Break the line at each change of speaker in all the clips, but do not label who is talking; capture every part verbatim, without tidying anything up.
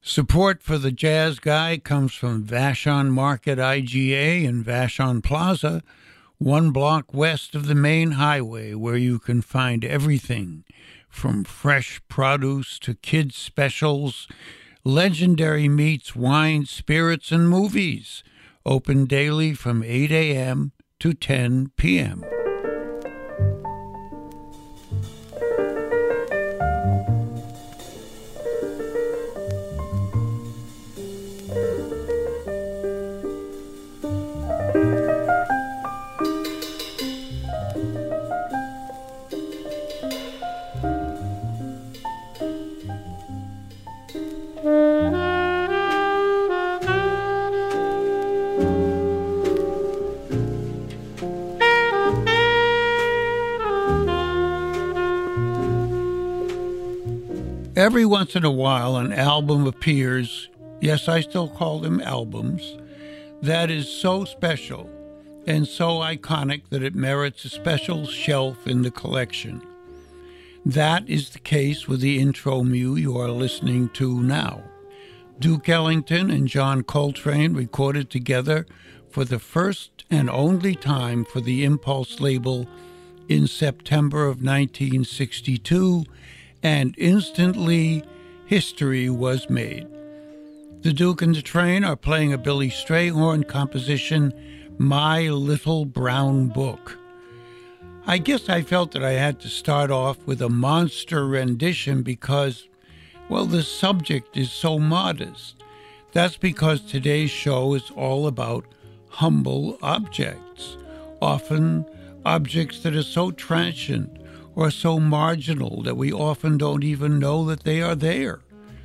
Support for the Jazz Guy comes from Vashon Market I G A in Vashon Plaza, one block west of the main highway, where you can find everything from fresh produce to kids' specials, legendary meats, wine, spirits, and movies. Open daily from eight a.m. to ten p.m. Every once in a while, an album appears, yes, I still call them albums, that is so special and so iconic that it merits a special shelf in the collection. That is the case with the intro mu you are listening to now. Duke Ellington and John Coltrane recorded together for the first and only time for the Impulse label in September of nineteen sixty-two, and instantly history was made. The Duke and the Train are playing a Billy Strayhorn composition, My Little Brown Book. I guess I felt that I had to start off with a monster rendition because, well, the subject is so modest. That's because today's show is all about humble objects, often objects that are so transient or so marginal that we often don't even know that they are there.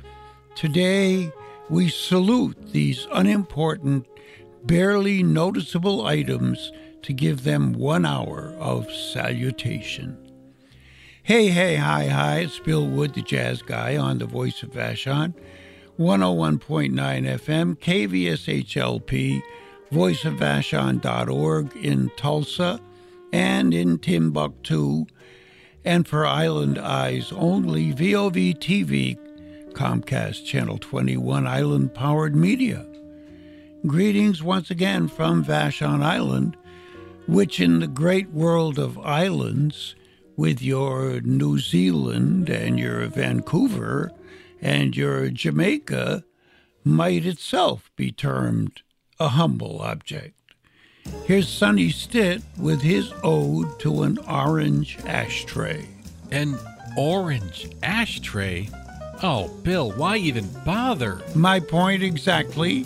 Today, we salute these unimportant, barely noticeable items to give them one hour of salutation. Hey, hey, hi, hi, it's Bill Wood, the Jazz Guy, on the Voice of Vashon, one oh one point nine F M, K V S H L P, voice of vashon dot org in Tulsa and in Timbuktu, and for Island Eyes only, V O V T V, Comcast Channel twenty-one, Island-powered media. Greetings once again from Vashon Island, which in the great world of islands, with your New Zealand and your Vancouver and your Jamaica, might itself be termed a humble object. Here's Sonny Stitt with his ode to an orange ashtray.
An orange ashtray? Oh, Bill, why even bother?
My point exactly.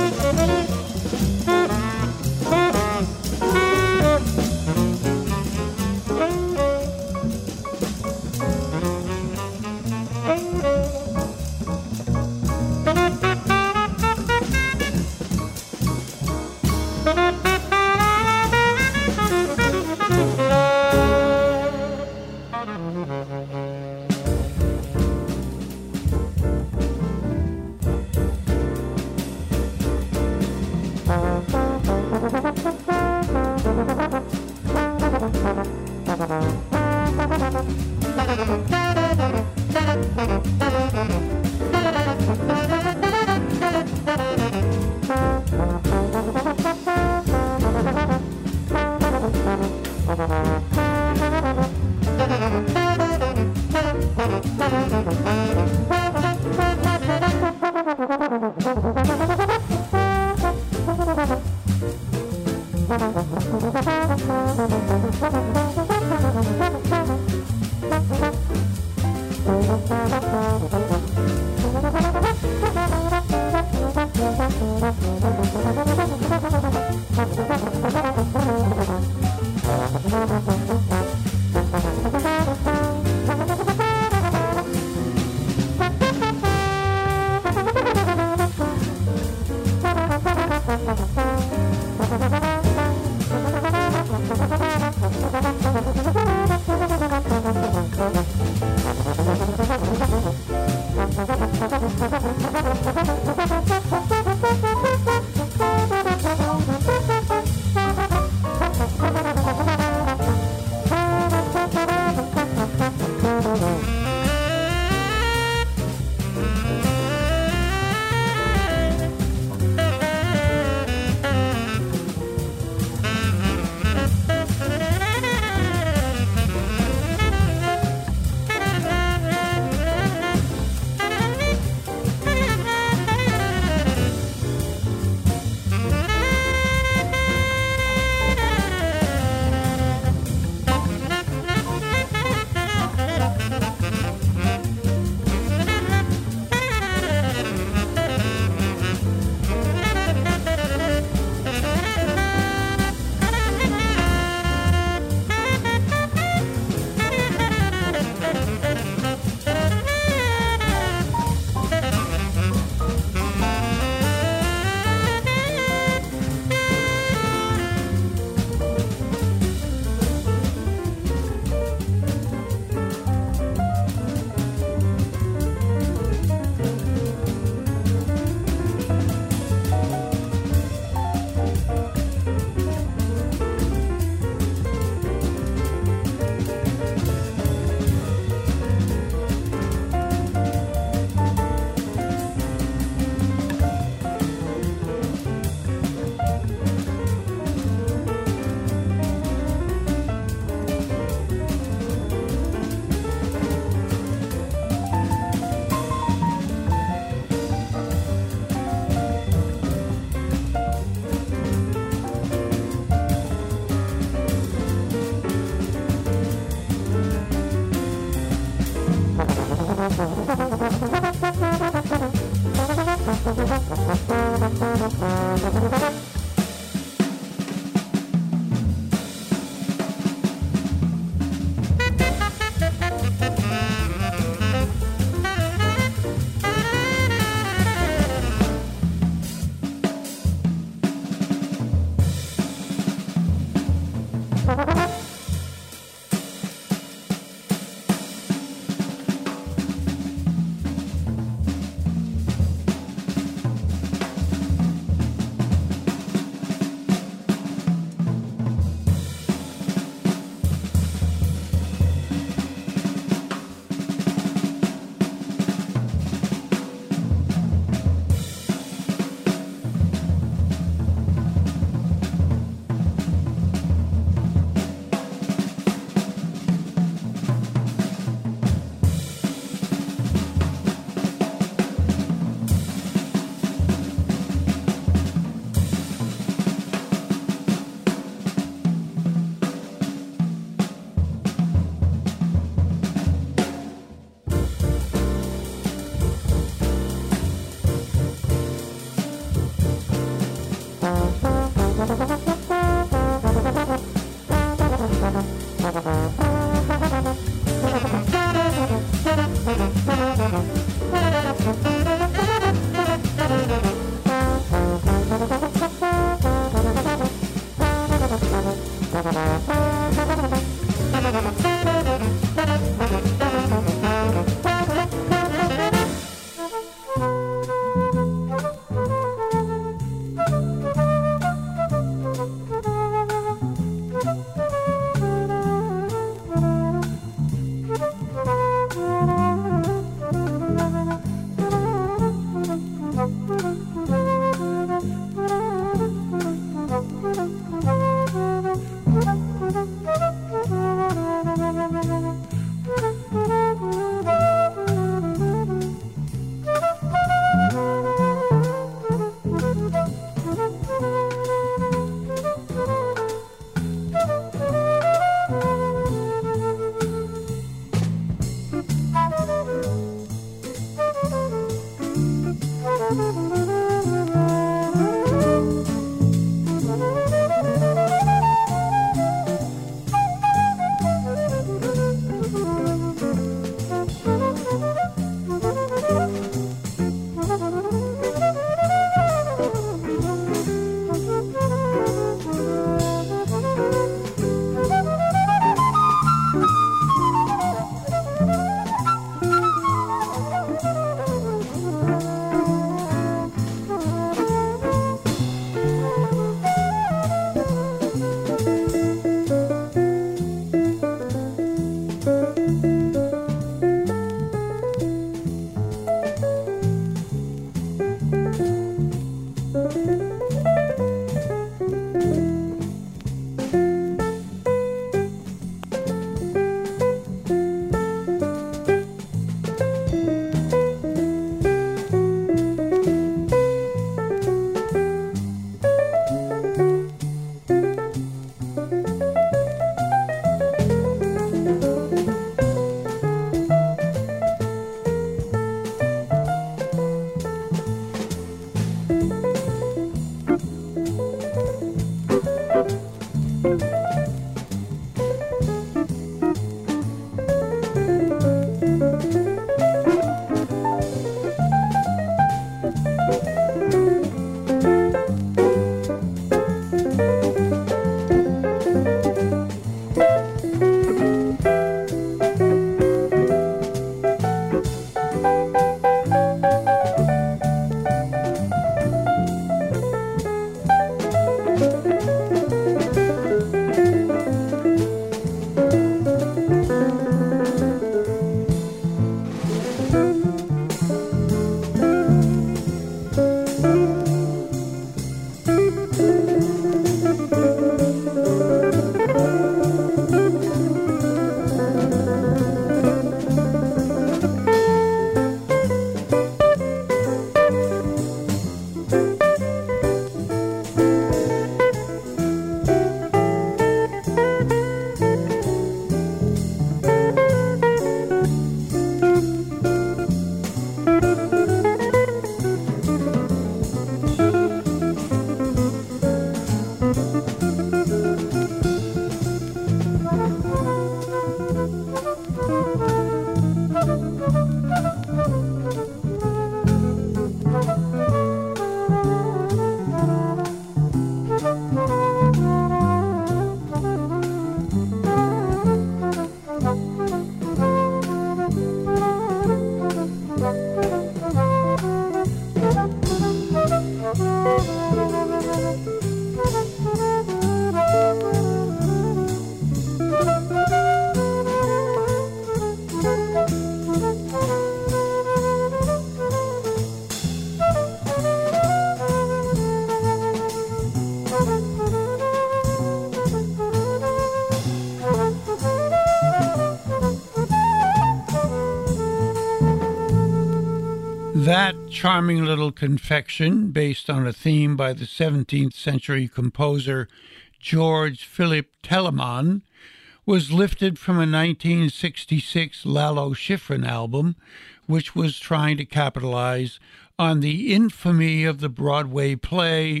That charming little confection, based on a theme by the seventeenth century composer George Philipp Telemann, was lifted from a nineteen sixty-six Lalo Schifrin album, which was trying to capitalize on the infamy of the Broadway play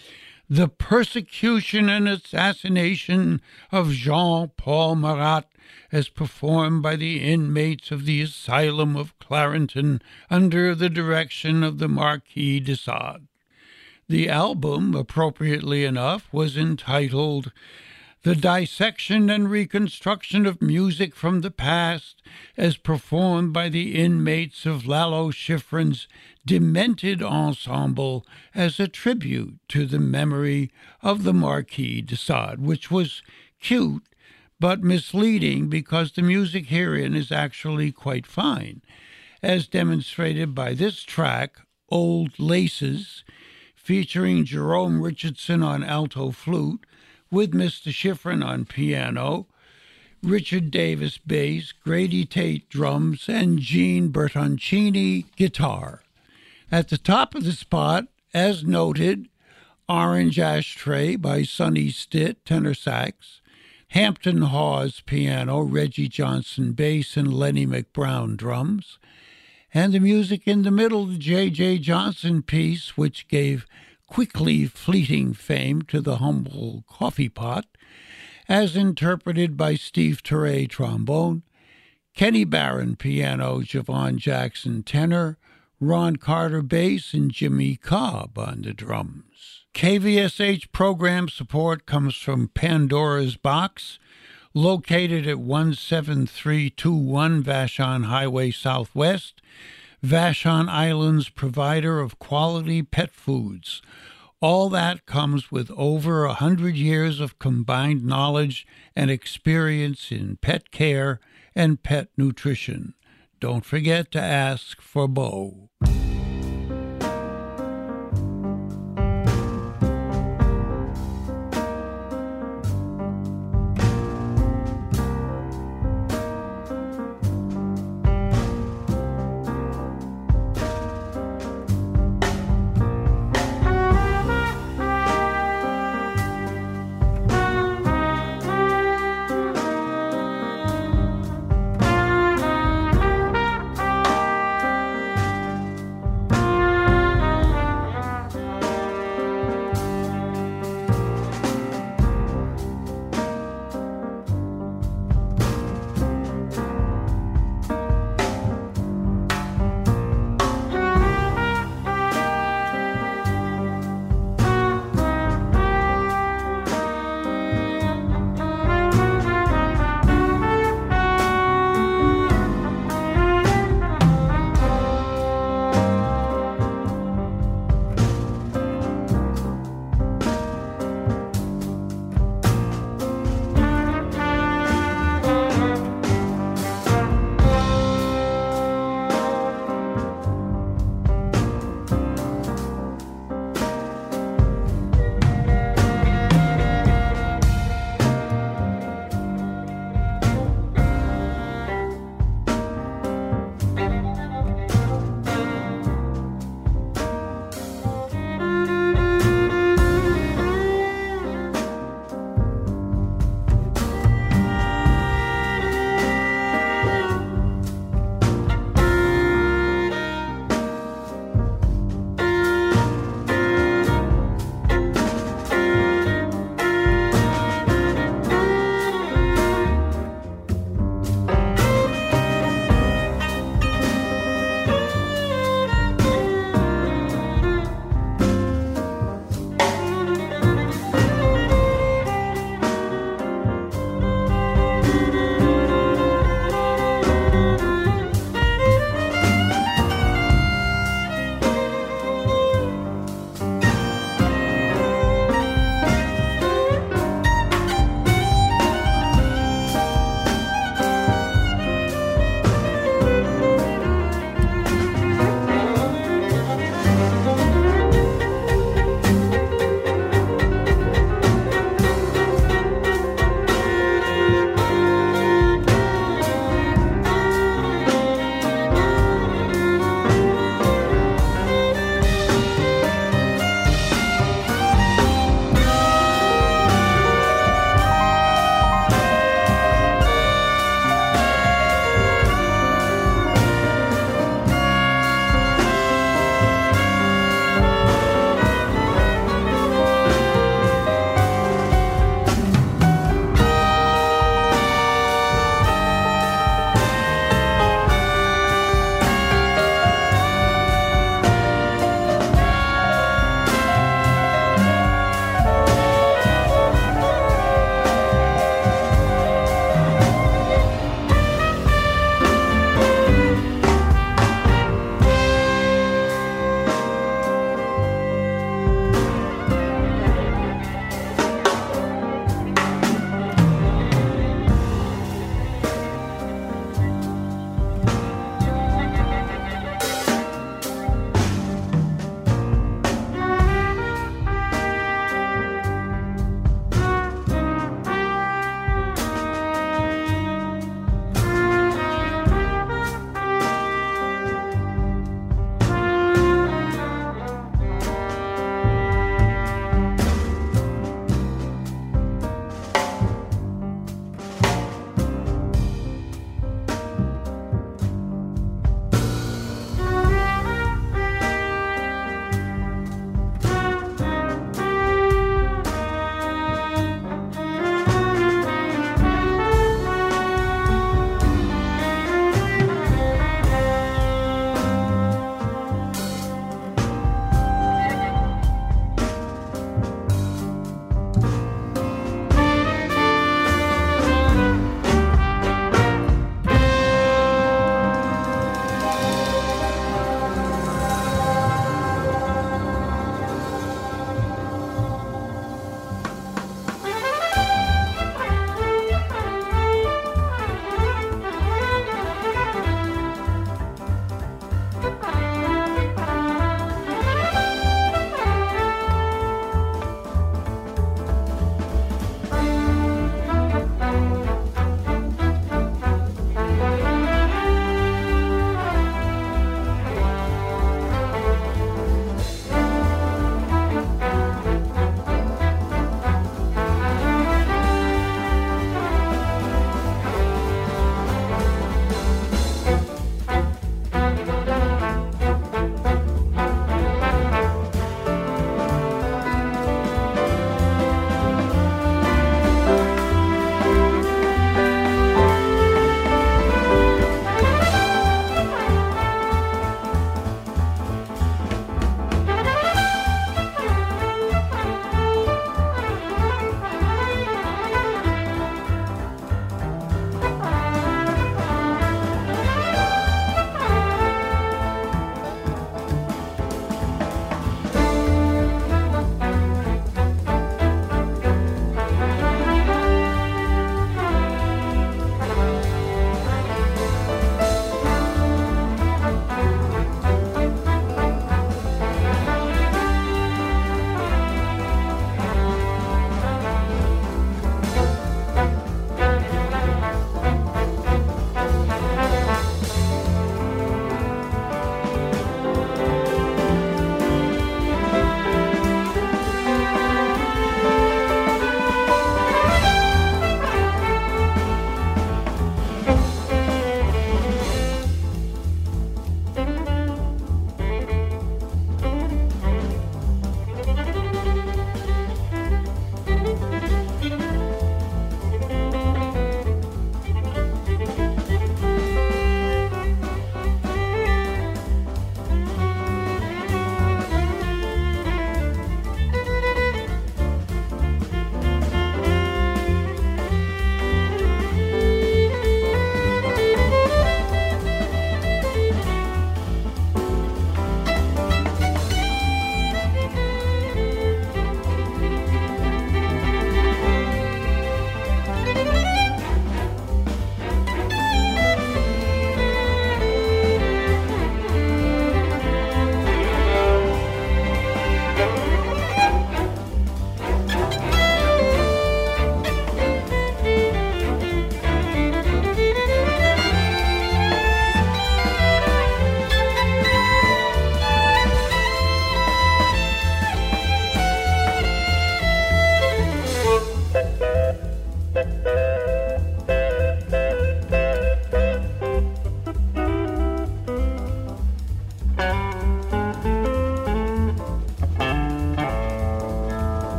The Persecution and Assassination of Jean-Paul Marat as performed by the inmates of the Asylum of Clarenton under the direction of the Marquis de Sade. The album, appropriately enough, was entitled The Dissection and Reconstruction of Music from the Past as Performed by the Inmates of Lalo Schifrin's Demented Ensemble as a Tribute to the Memory of the Marquis de Sade, which was cute but misleading because the music herein is actually quite fine, as demonstrated by this track, Old Laces, featuring Jerome Richardson on alto flute, with Mister Schifrin on piano, Richard Davis bass, Grady Tate drums, and Gene Bertoncini guitar. At the top of the spot, as noted, Orange Ashtray by Sonny Stitt, tenor sax, Hampton Hawes piano, Reggie Johnson bass, and Lenny McBrown drums, and the music in the middle, the J J Johnson piece, which gave quickly fleeting fame to the humble coffee pot, as interpreted by Steve Turre trombone, Kenny Barron piano, Javon Jackson tenor, Ron Carter bass, and Jimmy Cobb on the drums. K V S H program support comes from Pandora's Box, located at one seven three two one Vashon Highway Southwest, Vashon Island's provider of quality pet foods. All that comes with over a hundred years of combined knowledge and experience in pet care and pet nutrition. Don't forget to ask for Bo.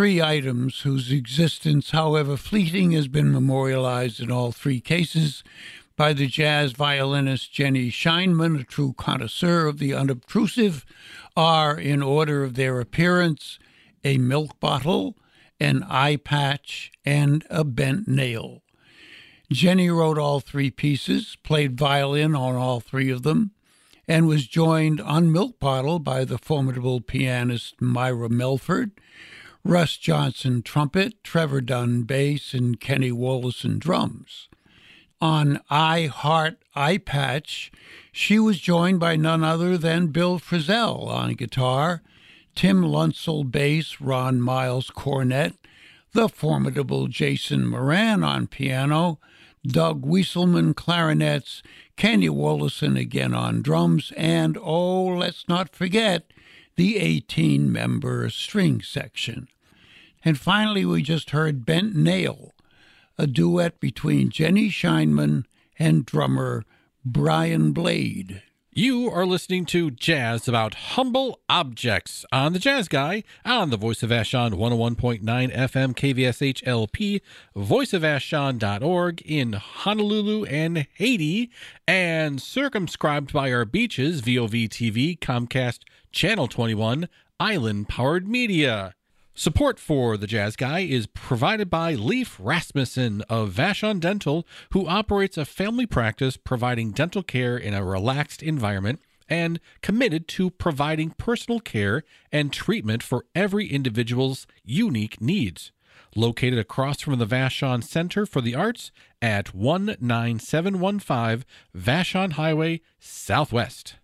three items whose existence, however fleeting, has been memorialized in all three cases by the jazz violinist Jenny Scheinman, a true connoisseur of the unobtrusive, are, in order of their appearance, a milk bottle, an eye patch, and a bent nail. Jenny wrote all three pieces, played violin on all three of them, and was joined on Milk Bottle by the formidable pianist Myra Melford, Russ Johnson trumpet, Trevor Dunn bass, and Kenny Wollesen drums. On I Heart Eye Patch, she was joined by none other than Bill Frisell on guitar, Tim Lunsell bass, Ron Miles cornet, the formidable Jason Moran on piano, Doug Wieselman clarinets, Kenny Wollesen again on drums, and, oh, let's not forget, the eighteen-member string section. And finally, we just heard Bent Nail, a duet between Jenny Scheinman and drummer Brian Blade.
You are listening to Jazz About Humble Objects on The Jazz Guy on the Voice of Vashon one oh one point nine F M K V S H L P, voice of vashon dot org in Honolulu and Haiti, and circumscribed by our beaches, V O V T V, Comcast, Channel twenty-one, Island-powered media. Support for The Jazz Guy is provided by Leif Rasmussen of Vashon Dental, who operates a family practice providing dental care in a relaxed environment and committed to providing personal care and treatment for every individual's unique needs. Located across from the Vashon Center for the Arts at one nine seven one five Vashon Highway Southwest.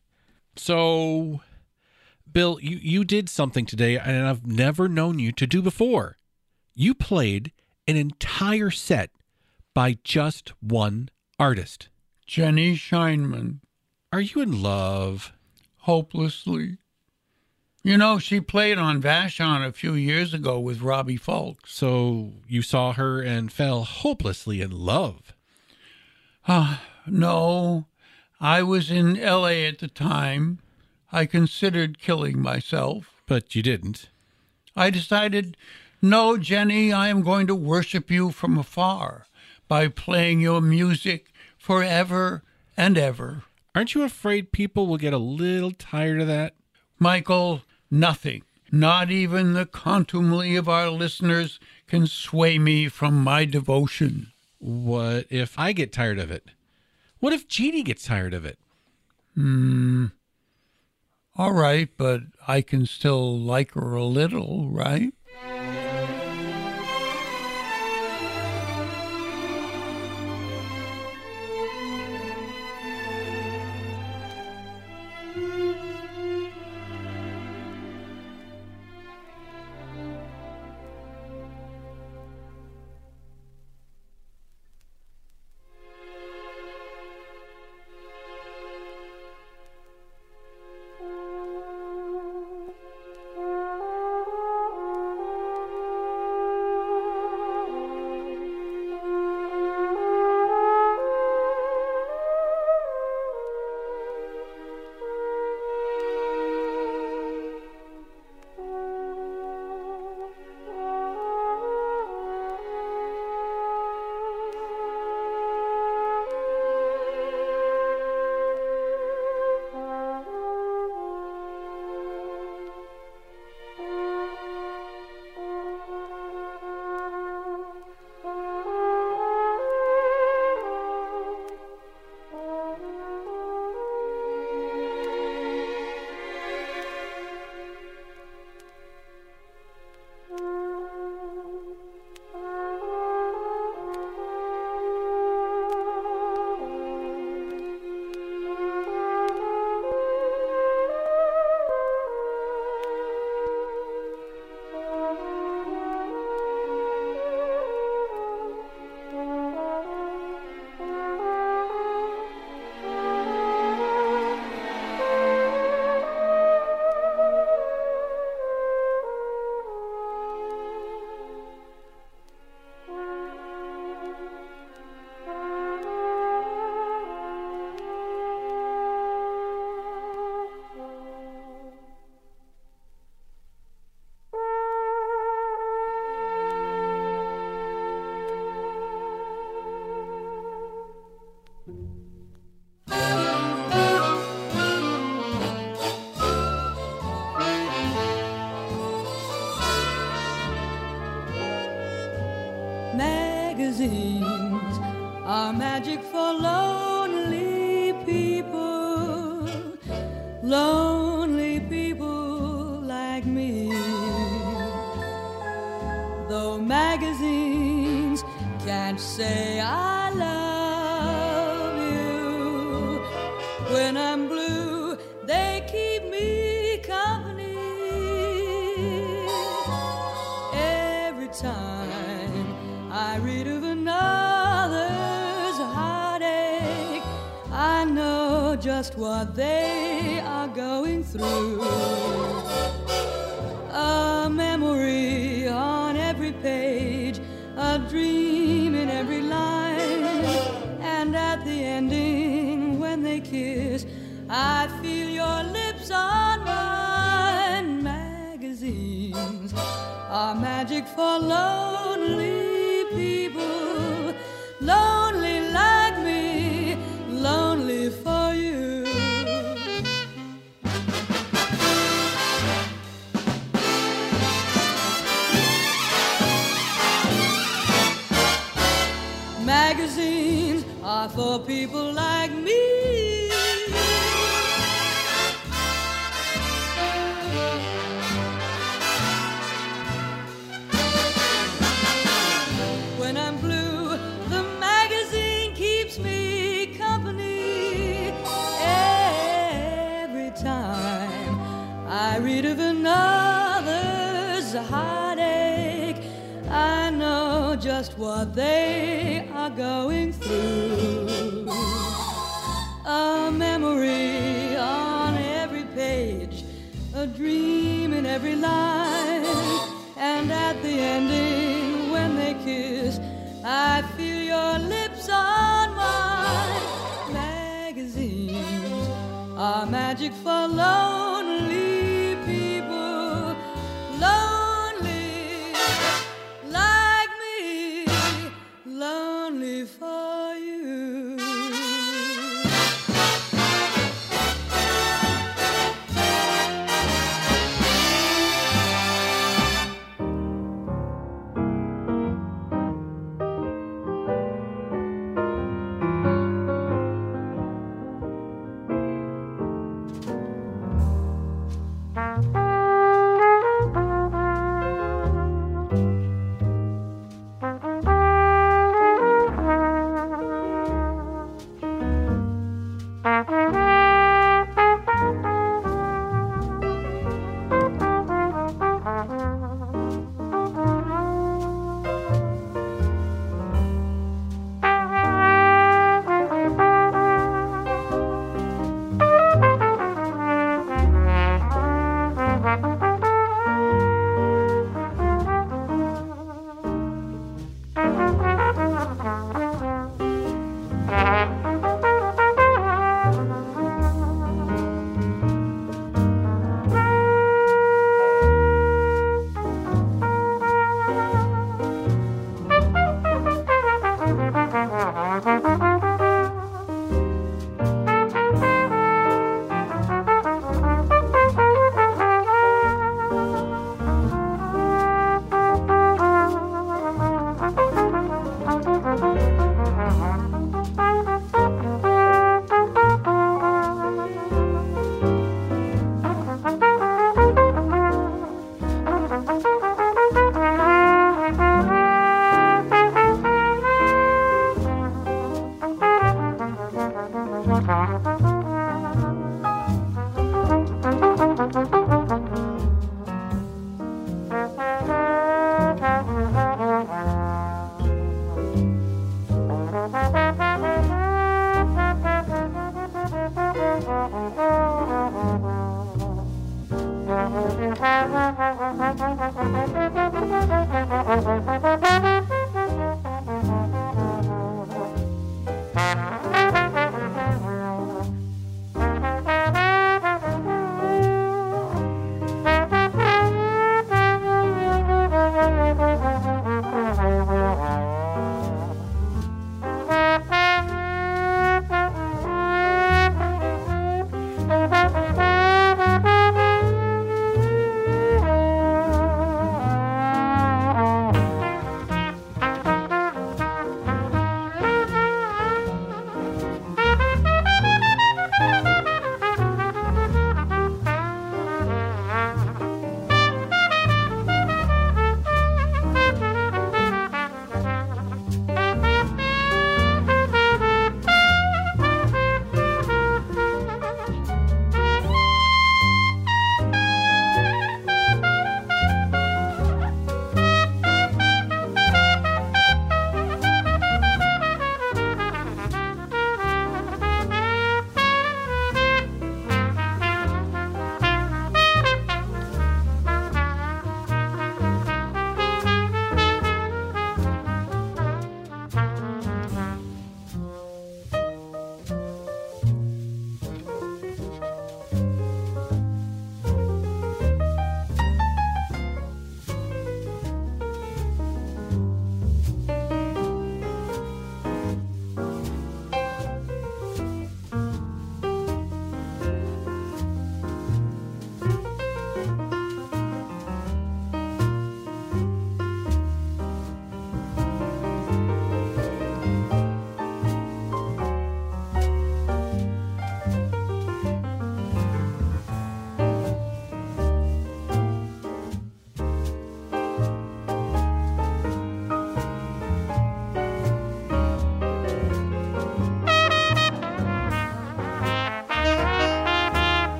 So, Bill, you, you did something today, and I've never known you to do before. You played an entire set by just one artist.
Jenny Scheinman.
Are you in love?
Hopelessly. You know, she played on Vashon a few years ago with Robbie Fulks.
So you saw her and fell hopelessly in love?
Ah, no. I was in L A at the time. I considered killing myself.
But you didn't.
I decided, no, Jenny, I am going to worship you from afar by playing your music forever and ever.
Aren't you afraid people will get a little tired of that?
Michael, nothing, not even the contumely of our listeners, can sway me from my devotion.
What if I get tired of it? What if Jeannie gets tired of it?
Hmm... All right, but I can still like her a little, right?
are magic for lonely people, lonely people like me. Though magazines can't say I love you, when I'm blue they keep me company. Every time I read of another's heartache, I know just what they are going through. A memory on every page, a dream in every line, and at the ending when they kiss, I feel your lips on mine. Magazines are magic for lonely people, lonely like me, lonely for you. Magazines are for people like me. When I'm blue, the magazine keeps me company. Every time I read of another's heartache, I know just what they are going through. A memory on every page, a dream in every line, and at the ending when they kiss, I feel your lips on mine. Magazines are magic for lonely people, lonely like me, lonely for you.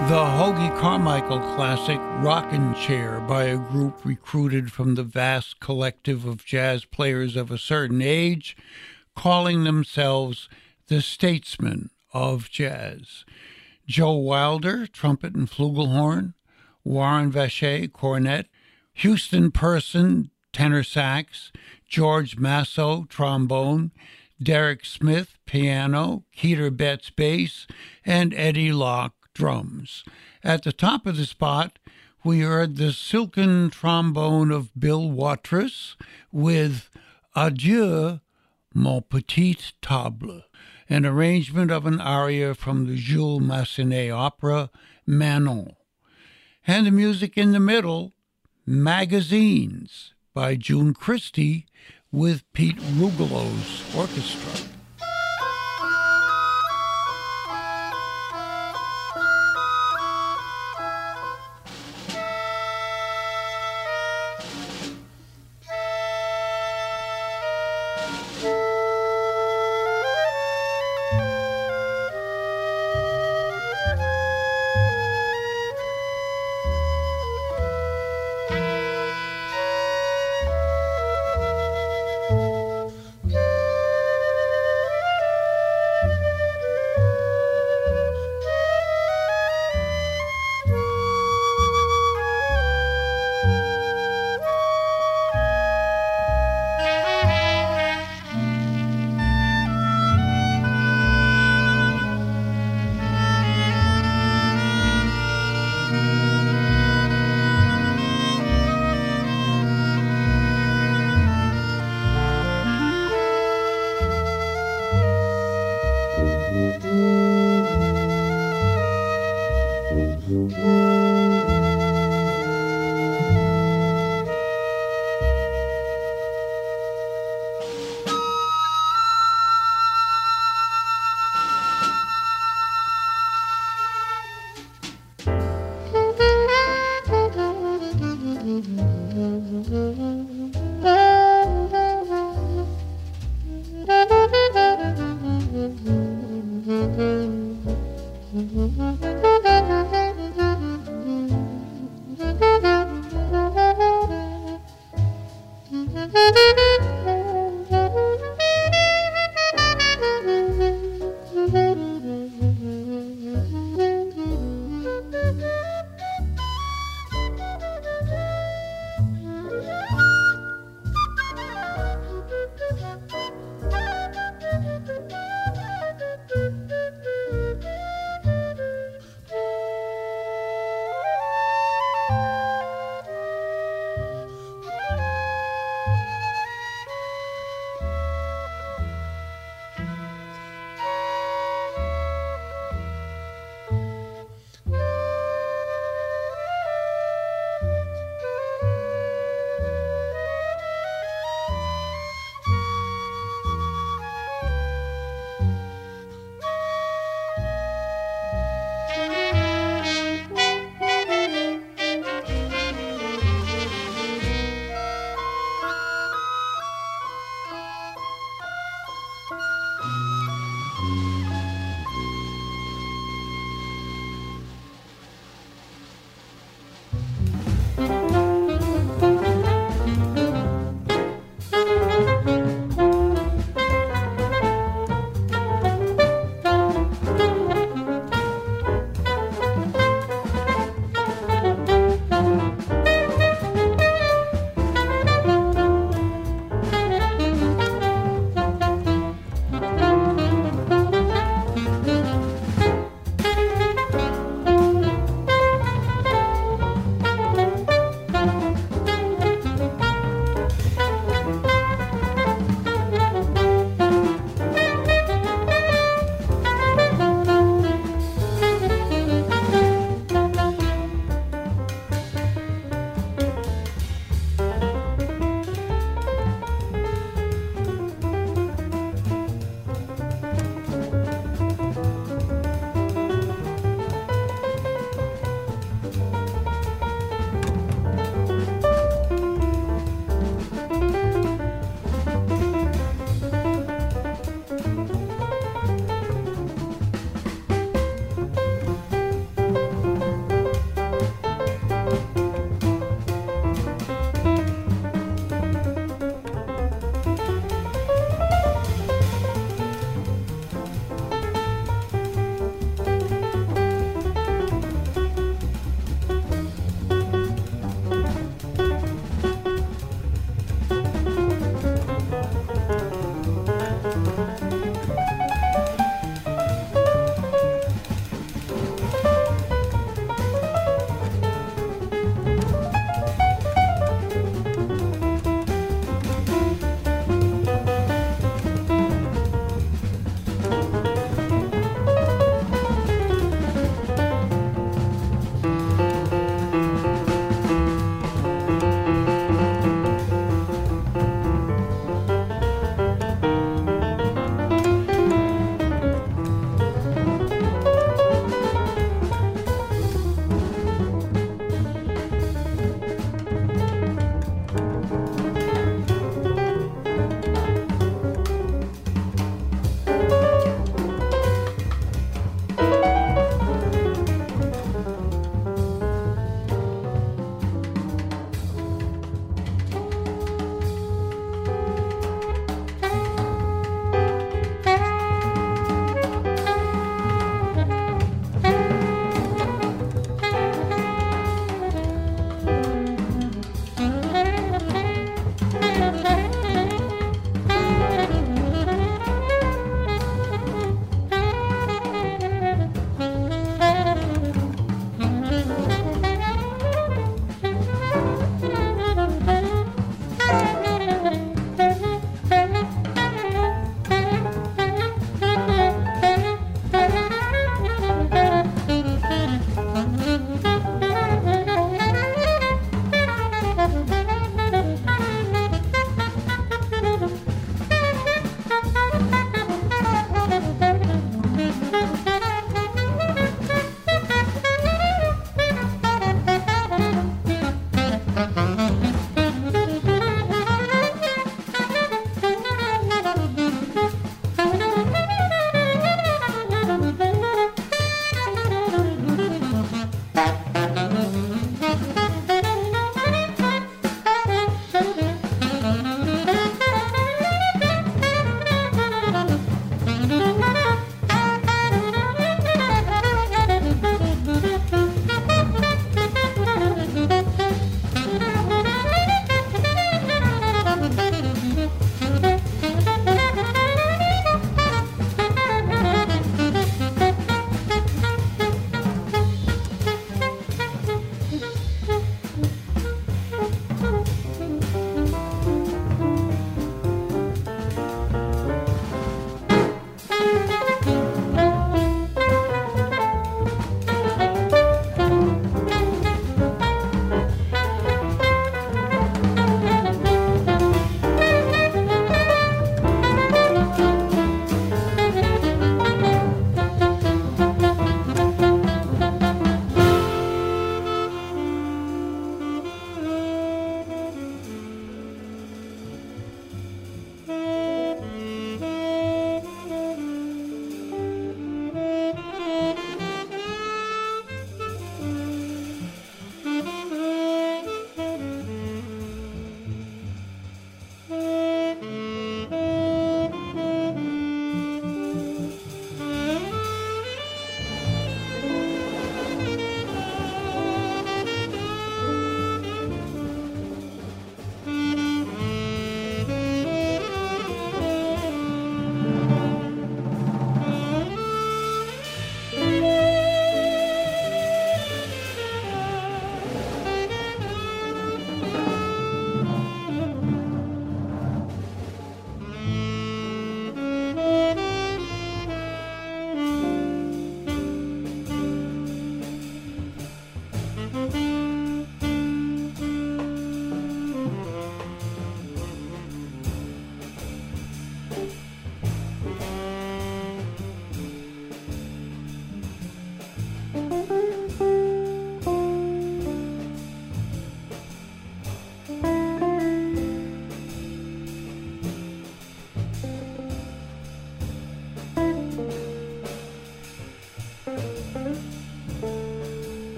The Hoagie Carmichael classic Rockin' Chair by a group recruited from the vast collective of jazz players of a certain age, calling themselves the Statesmen of Jazz. Joe Wilder, trumpet and flugelhorn, Warren Vacher, cornet, Houston Person, tenor sax, George Masso, trombone, Derek Smith, piano, Keeter Betts, bass, and Eddie Locke, drums. At the top of the spot, we heard the silken trombone of Bill Watrous with Adieu, mon petit table, an arrangement of an aria from the Jules Massenet opera Manon. And the music in the middle, Magazines by June Christy with Pete Rugelo's orchestra.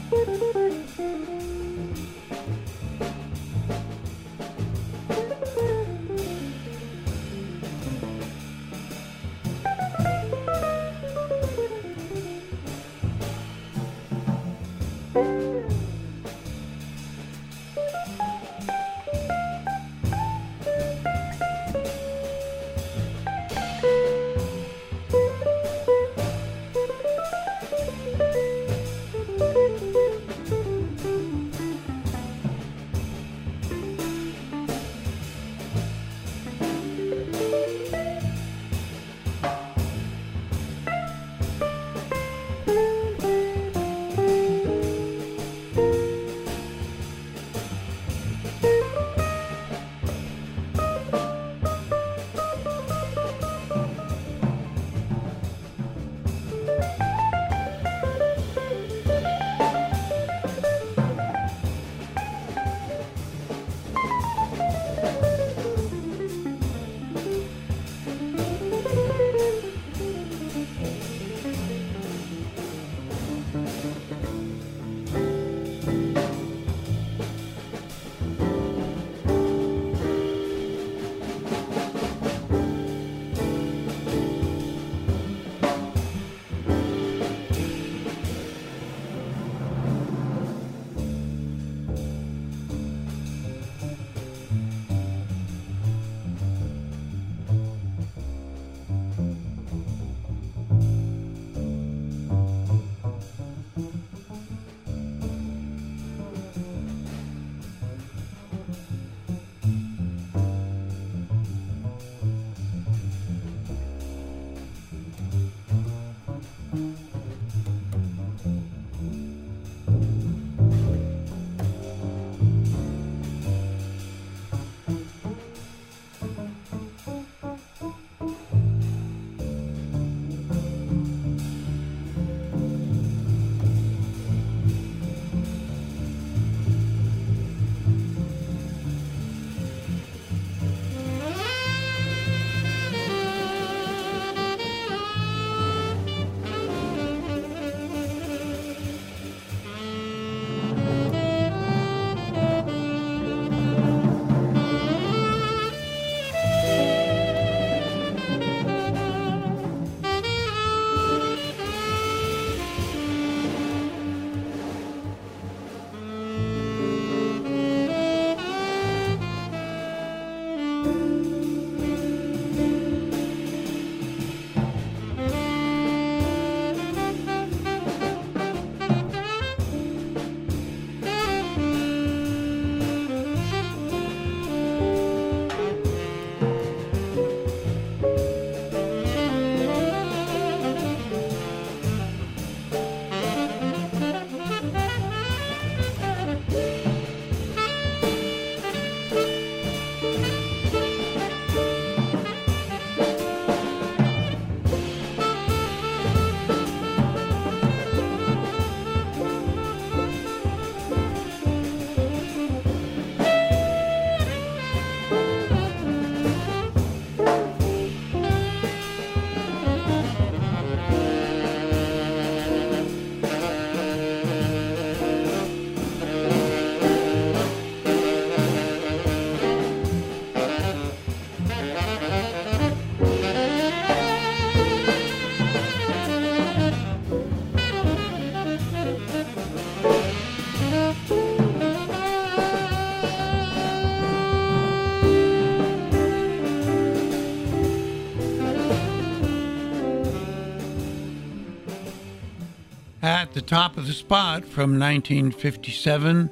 At the top of the spot from nineteen fifty-seven,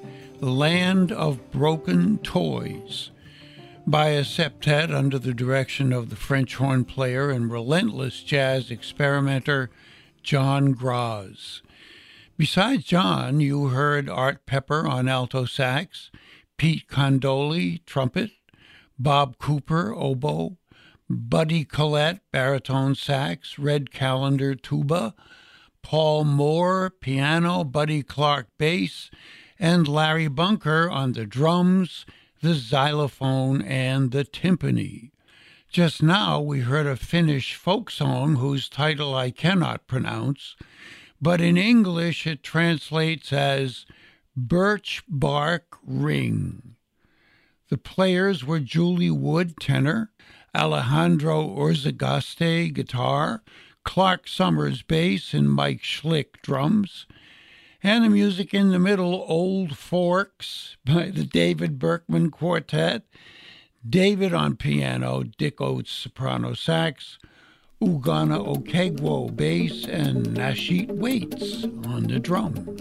Land of Broken Toys, by a septet under the direction of the French horn player and relentless jazz experimenter John Graz. Besides John, you heard Art Pepper on alto sax, Pete Condoli, trumpet, Bob Cooper, oboe, Buddy Collette, baritone sax, Red Callender, tuba, Paul Moore, piano, Buddy Clark, bass, and Larry Bunker on the drums, the xylophone, and the timpani. Just now we heard a Finnish folk song whose title I cannot pronounce, but in English it translates as Birch Bark Ring. The players were Julie Wood, tenor, Alejandro Urzagaste, guitar, Clark Summers, bass, and Mike Schlick, drums. And the music in the middle, Old Forks by the David Berkman Quartet, David on piano, Dick Oates soprano sax, Ugana Okegwo bass, and Nashit Waits on the drums.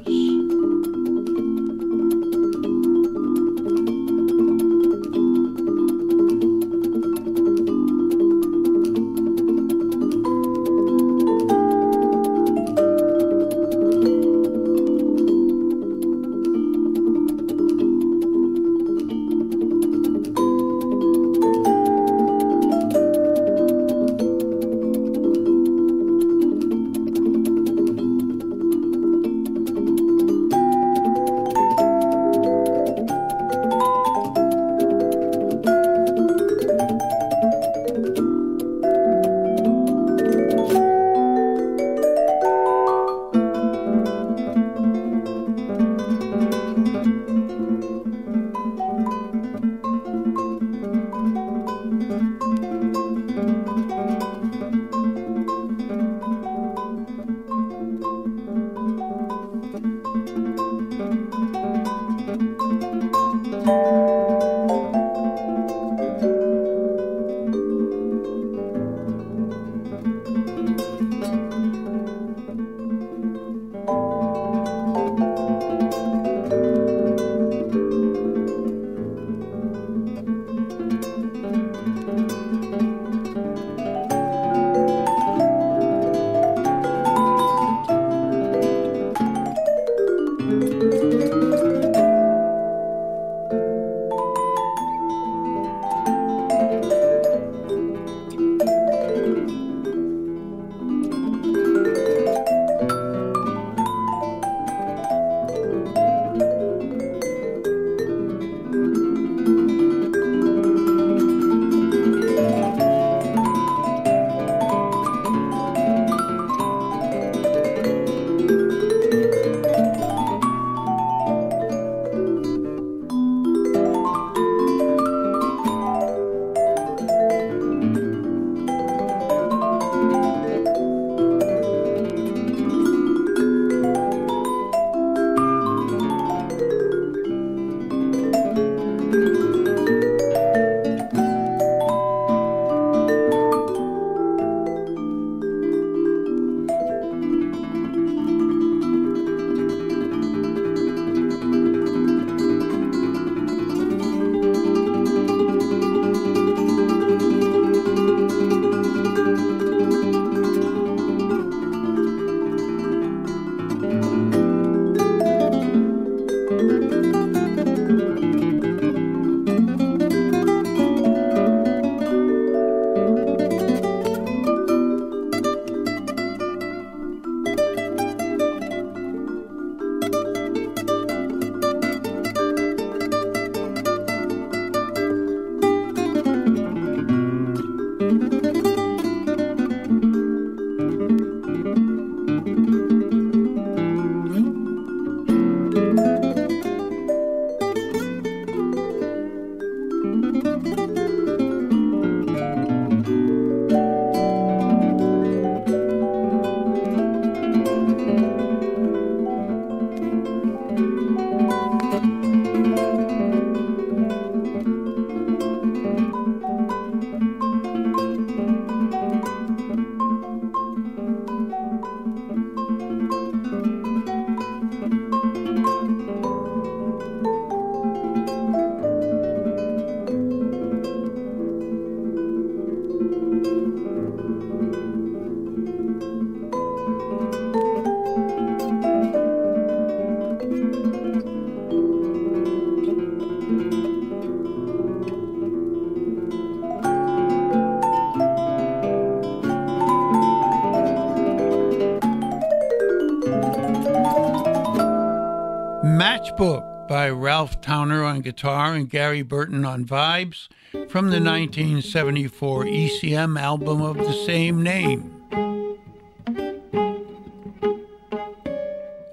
Matchbook by Ralph Towner on guitar and Gary Burton on vibes from the nineteen seventy-four E C M album of the same name.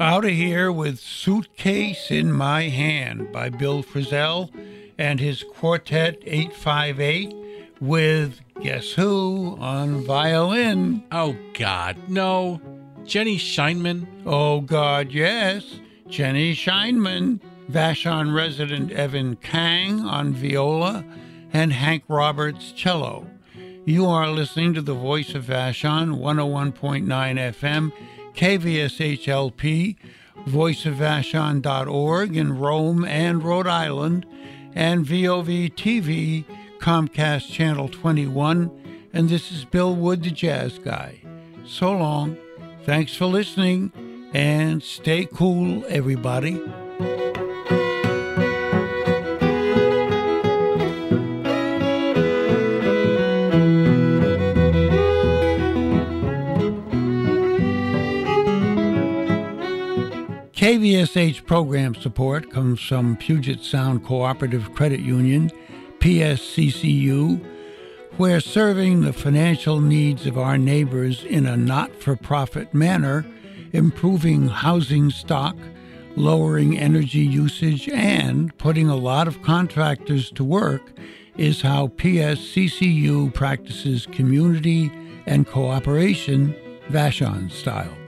Out of here with Suitcase in My Hand by Bill Frisell and his Quartet eight five eight with Guess Who on violin.
Oh, God, no. Jenny Scheinman?
Oh, God, yes. Jenny Scheinman. Vashon resident Evan Kang on viola and Hank Roberts cello. You are listening to the Voice of Vashon, one oh one point nine F M, K V S H L P, voice of vashon dot org in Rome and Rhode Island, and V O V T V, Comcast Channel twenty-one, and this is Bill Wood, the Jazz Guy. So long, thanks for listening, and stay cool, everybody. K V S H program support comes from Puget Sound Cooperative Credit Union, P S C C U, where serving the financial needs of our neighbors in a not-for-profit manner, improving housing stock, lowering energy usage, and putting a lot of contractors to work is how P S C C U practices community and cooperation, Vashon style.